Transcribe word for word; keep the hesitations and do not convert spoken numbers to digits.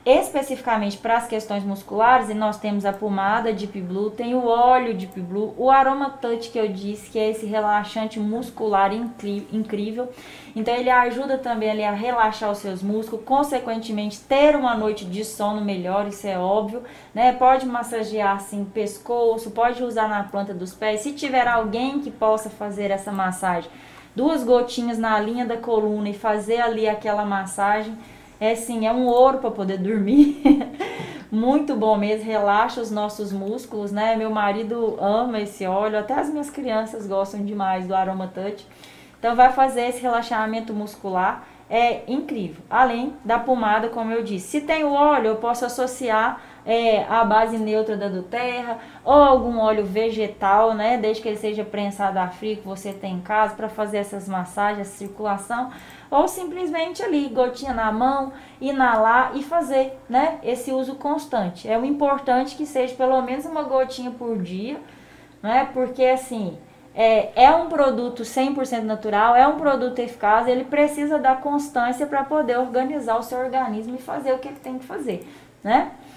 especificamente para as questões musculares, e nós temos a pomada Deep Blue, tem o óleo Deep Blue, o Aroma Touch que eu disse, que é esse relaxante muscular incrível. Então ele ajuda também ali a relaxar os seus músculos, consequentemente ter uma noite de sono melhor, isso é óbvio, né? Pode massagear assim pescoço, pode usar na planta dos pés. Se tiver alguém que possa fazer essa massagem, duas gotinhas na linha da coluna e fazer ali aquela massagem, é sim, é um ouro para poder dormir. Muito bom mesmo, relaxa os nossos músculos, né? Meu marido ama esse óleo, até as minhas crianças gostam demais do Aroma Touch. Então vai fazer esse relaxamento muscular, é incrível. Além da pomada, como eu disse. Se tem o óleo, eu posso associar é, a base neutra da doTERRA ou algum óleo vegetal, né? Desde que ele seja prensado a frio, que você tem em casa, para fazer essas massagens, essa circulação. Ou simplesmente ali, gotinha na mão, inalar e fazer, né? Esse uso constante. É o importante que seja pelo menos uma gotinha por dia, né? Porque assim, é, é um produto cem por cento natural, é um produto eficaz, ele precisa da constância para poder organizar o seu organismo e fazer o que ele tem que fazer, né?